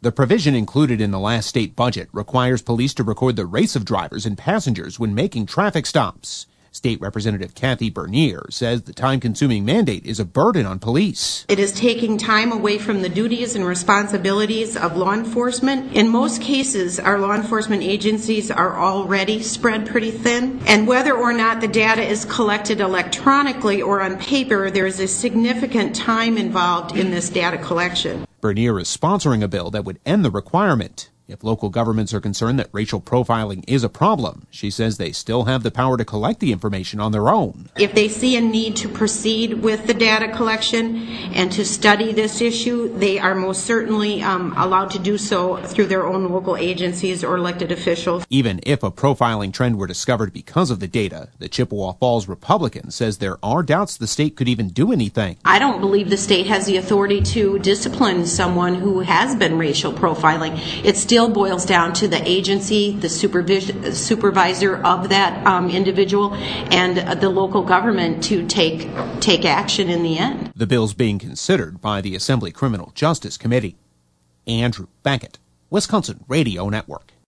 The provision included in the last state budget requires police to record the race of drivers and passengers when making traffic stops. State Representative Kathy Bernier says the time-consuming mandate is a burden on police. It is taking time away from the duties and responsibilities of law enforcement. In most cases, our law enforcement agencies are already spread pretty thin, and whether or not the data is collected electronically or on paper, there is a significant time involved in this data collection. Bernier is sponsoring a bill that would end the requirement. If local governments are concerned that racial profiling is a problem, she says they still have the power to collect the information on their own. If they see a need to proceed with the data collection and to study this issue, they are most certainly allowed to do so through their own local agencies or elected officials. Even if a profiling trend were discovered because of the data, the Chippewa Falls Republican says there are doubts the state could even do anything. I don't believe the state has the authority to discipline someone who has been racial profiling. It still boils down to the agency, the supervisor of that individual, and the local government to take action in the end. The bill's being considered by the Assembly Criminal Justice Committee. Andrew Beckett, Wisconsin Radio Network.